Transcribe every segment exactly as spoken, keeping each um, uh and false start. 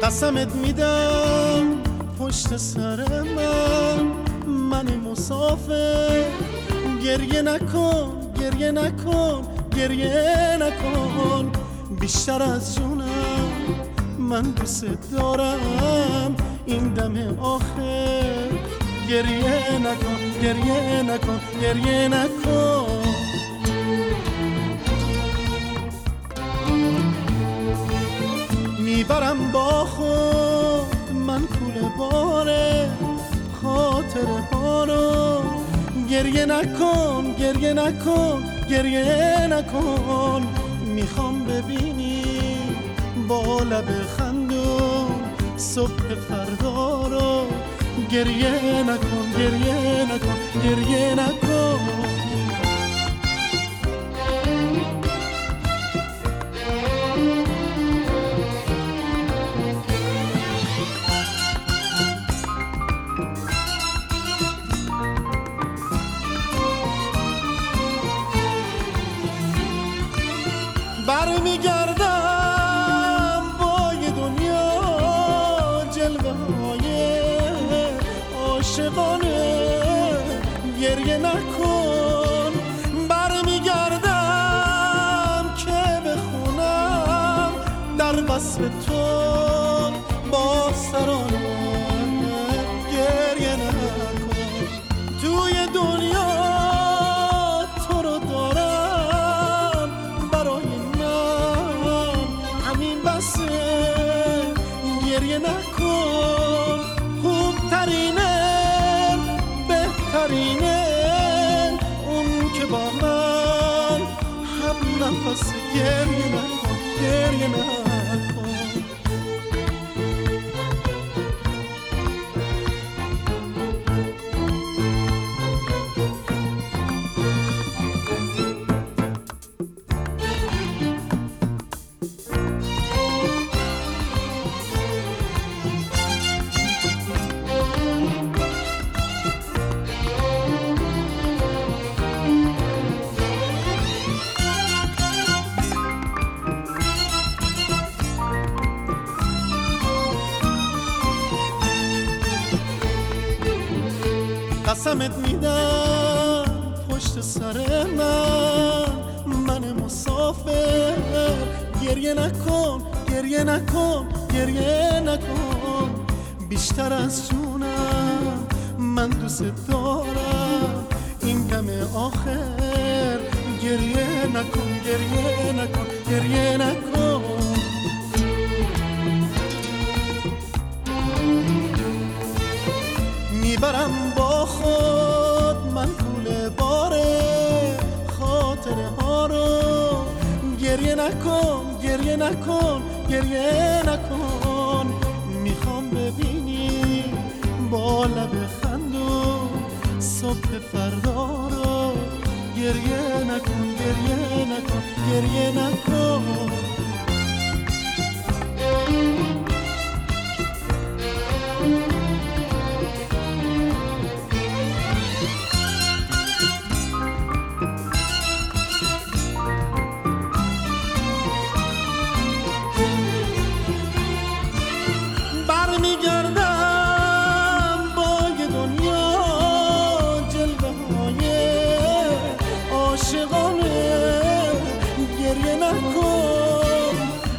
قسمت میدم پشت سر من من مسافر گریه نکن گریه نکن گریه نکن بیشتر از جونم من دوست دارم این دم آخر گریه نکن گریه نکن گریه نکن میبرم با خود من کوله باره خاطره ها رو گریه نکن گریه نکن گریه نکن میخوام ببینی با لب خندون صبح فردا رو گریه نکن گریه نکن گریه نکن برمیگردم با یه دنیا جلوه های عاشقانه گریه نکن برمیگردم که بخونم در وصف تو با سرانه گریه نکن توی دنیا تو رو دارم برای گریه نکن خوبترینه بهترینه اون که با من هم نفس گریه نکن گریه نکن قسمت میدم پشت سر من من مسافر گریه نکن گریه نکن گریه نکن بیشتر از جونم من دوست دارم این دم آخر گریه نکن گریه نکن گریه نکن میبرم با خود من کوله باره خاطره ها رو گریه نکن گریه نکن گریه نکن میخوام ببینی با لب خندون صبح فردا رو گریه نکن گریه نکن گریه نکن برمیگردم با یه دنیا جلوه های عاشقانه گریه نکن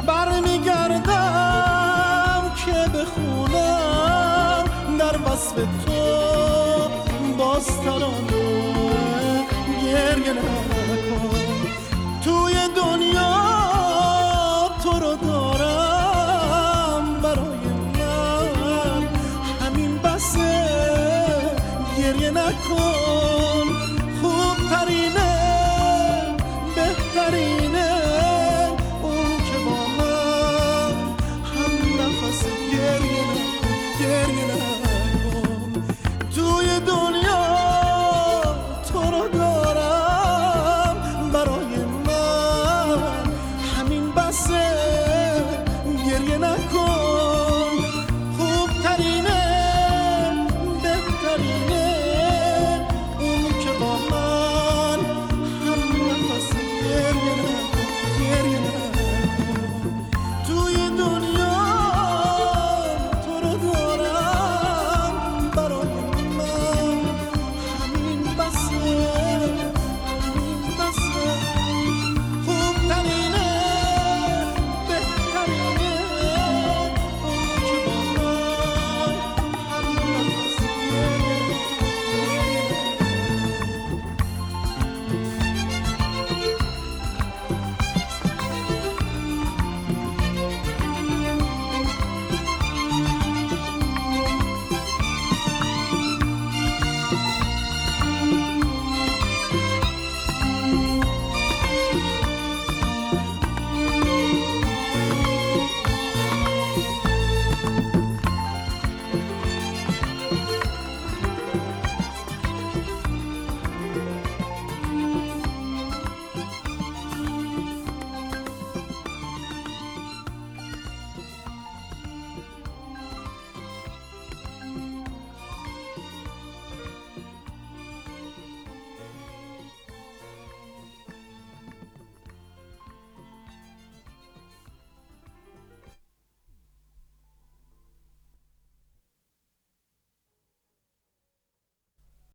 برمیگردم که بخونم در وصف تو باز ترانه گریه نکن